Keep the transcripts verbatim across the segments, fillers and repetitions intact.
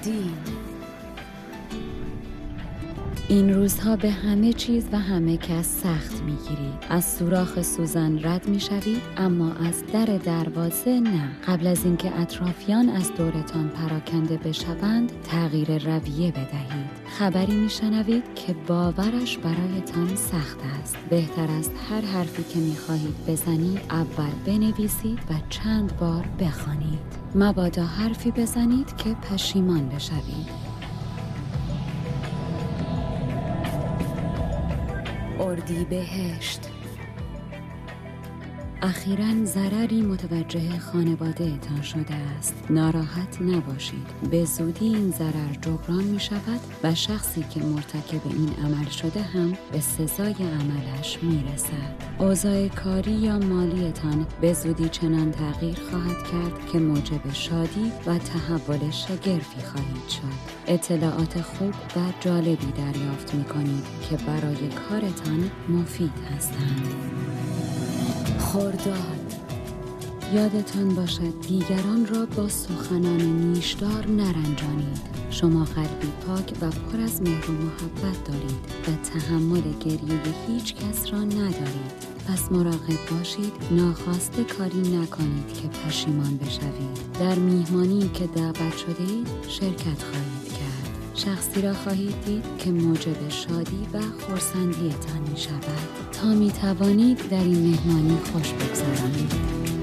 نادین. این روزها به همه چیز و همه کس سخت میگیرید. از سوراخ سوزن رد میشوید، اما از در دروازه نه. قبل از اینکه اطرافیان از دورتان پراکنده بشوند، تغییر رویه بدهید. خبری میشنوید که باورش برایتان سخت است. بهتر است هر حرفی که میخواهید بزنید اول بنویسید و چند بار بخوانید. مبادا حرفی بزنید که پشیمان بشوید. اردیبهشت. اخیراً ضرری متوجه خانواده تان شده است. ناراحت نباشید. به زودی این ضرر جبران می شود و شخصی که مرتکب این عمل شده هم به سزای عملش می رسد. اوضاع کاری یا مالیتان به زودی چنان تغییر خواهد کرد که موجب شادی و تحول شگرفی خواهید شد. اطلاعات خوب و جالبی دریافت می کنید که برای کارتان مفید هستند. خرداد. یادتان باشد دیگران را با سخنان نیشدار نرنجانید. شما قلبی پاک و پر از مهر و محبت دارید و تحمل گریه هیچ کس را ندارید. پس مراقب باشید ناخواسته کاری نکنید که پشیمان بشوید. در میهمانی که دعوت شده اید شرکت خواهید کرد. شخصی را خواهید دید که موجب شادی و خرسندیتان می شود تا می توانید در این مهمانی خوش بگذرانید.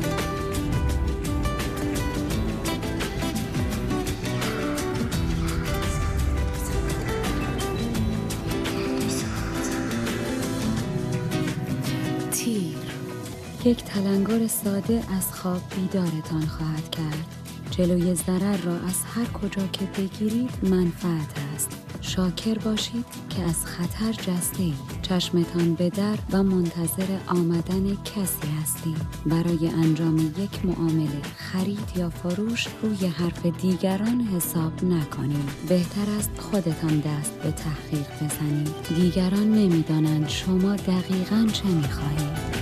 تیر. یک تلنگر ساده از خواب بیدارتان خواهد کرد. جلوی ضرر را از هر کجا که بگیرید منفعت است. شاکر باشید که از خطر جسته اید. چشمتان به در و منتظر آمدن کسی هستید. برای انجام یک معامله، خرید یا فروش روی حرف دیگران حساب نکنید. بهتر است خودتان دست به تحقیق بزنید. دیگران نمیدانند شما دقیقاً چه می‌خواهید.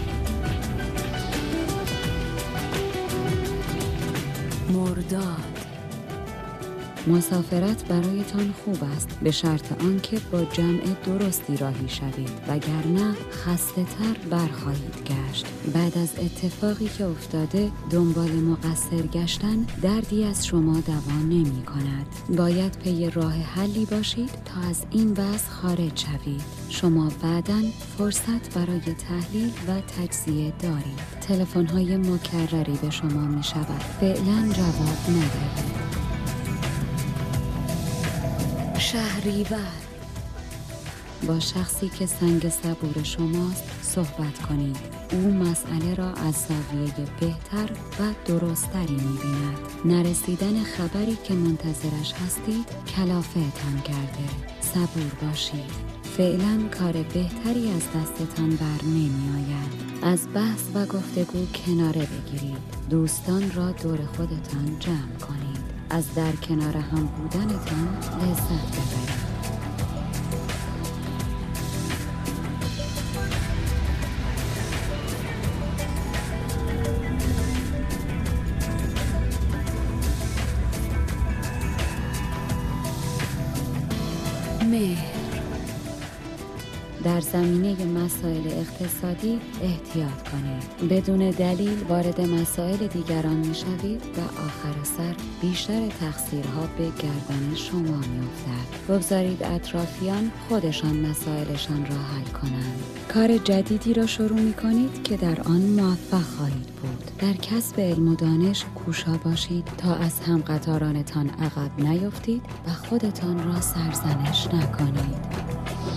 مرداد. مسافرت برایتان خوب است به شرط آنکه با جمع درستی راهی شوید، وگرنه خسته تر برخواهید گشت. بعد از اتفاقی که افتاده دنبال مقصر گشتن دردی از شما دوا نمی کند. باید پی راه حلی باشید تا از این وضع خارج شوید. شما بعداً فرصت برای تحلیل و تجزیه دارید. تلفن‌های مکرری به شما می شود. فعلاً جواب ندهید. شهریور. با شخصی که سنگ صبور شماست صحبت کنید. او مسئله را از زاویه بهتر و درستری می‌بیند. نرسیدن خبری که منتظرش هستید کلافه‌تان کرده. صبور باشید. فعلا کار بهتری از دستتان بر نمی‌آید. از بحث و گفتگو کناره بگیرید. دوستان را دور خودتان جمع کنید. از در کنار هم بودنتان لذت ببرید. مهر. در زمینه مسائل اقتصادی احتیاط کنید. بدون دلیل وارد مسائل دیگران می‌شوید و آخر سر بیشتر تقصیرها به گردن شما می‌افتد. بگذارید اطرافیان خودشان مسائلشان را حل کنند. کار جدیدی را شروع می‌کنید که در آن موفق خواهید بود. در کسب علم و دانش کوشا باشید تا از همقطارانتان عقب نیفتید و خودتان را سرزنش نکنید.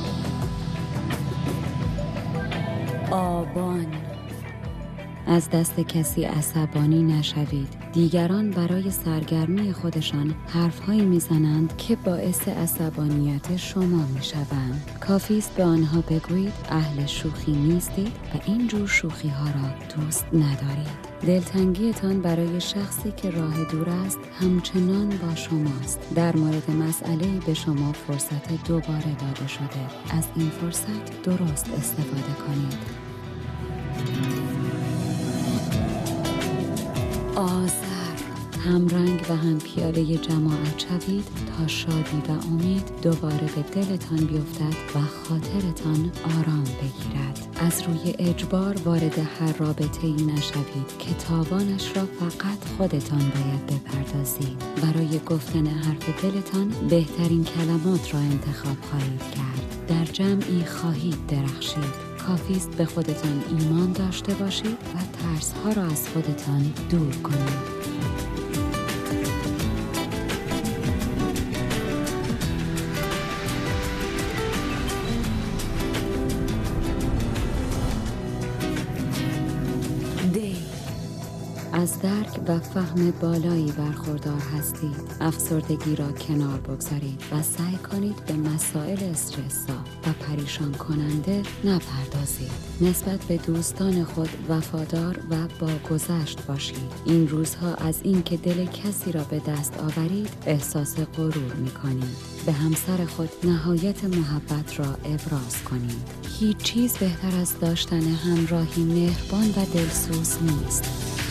آبان. از دست کسی عصبانی نشوید. دیگران برای سرگرمی خودشان حرفهایی میزنند که باعث عصبانیت شما میشوند. کافی است به آنها بگویید اهل شوخی نیستید و این جور شوخی ها را دوست ندارید. دلتنگیتان برای شخصی که راه دور است همچنان با شماست. در مورد مسئله‌ای به شما فرصت دوباره داده شده. از این فرصت درست استفاده کنید. آذر. همرنگ و هم پیاله جماعت شوید تا شادی و امید دوباره به دلتان بیفتد و خاطرتان آرام بگیرد. از روی اجبار وارد هر رابطه‌ای نشوید که تاوانش را فقط خودتان باید بپردازید. برای گفتن حرف دلتان بهترین کلمات را انتخاب خواهید کرد. در جمعی خواهید درخشید. کافی است به خودتان ایمان داشته باشید و ترس‌ها را از خودتان دور کنید. از درک و فهم بالایی برخوردار هستید. افسردگی را کنار بگذارید و سعی کنید به مسائل استرس‌زا و پریشان کننده نپردازید. نسبت به دوستان خود وفادار و با گذشت باشید. این روزها از این که دل کسی را به دست آورید احساس غرور می‌کنید. به همسر خود نهایت محبت را ابراز کنید. هیچ چیز بهتر از داشتن همراهی مهربان و دلسوز نیست.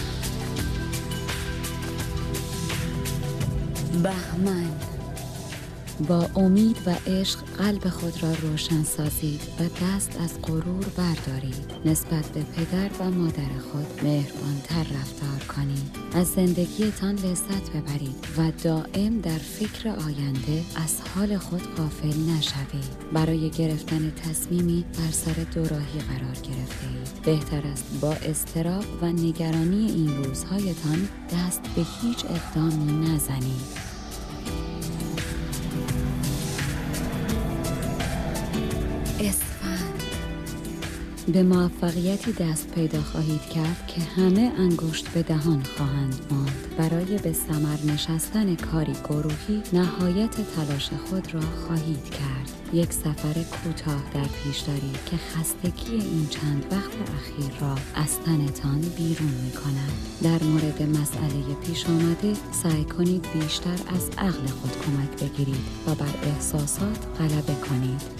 بهمن، با امید و عشق قلب خود را روشن سازید و دست از غرور بردارید. نسبت به پدر و مادر خود مهربانتر رفتار کنید. از زندگیتان لذت ببرید و دائم در فکر آینده از حال خود غافل نشوید. برای گرفتن تصمیمی بر سر دوراهی قرار گرفته اید. بهتر است با اضطراب و نگرانی این روزهایتان دست به هیچ اقدامی نزنید. اسفند، به موفقیتی دست پیدا خواهید کرد که همه انگشت به دهان خواهند ماند. برای به ثمر نشستن کاری گروهی نهایت تلاش خود را خواهید کرد. یک سفر کوتاه در پیش دارید که خستگی این چند وقت اخیر را از تنتان بیرون می کند. در مورد مسئله پیش آمده سعی کنید بیشتر از عقل خود کمک بگیرید و بر احساسات غلبه کنید.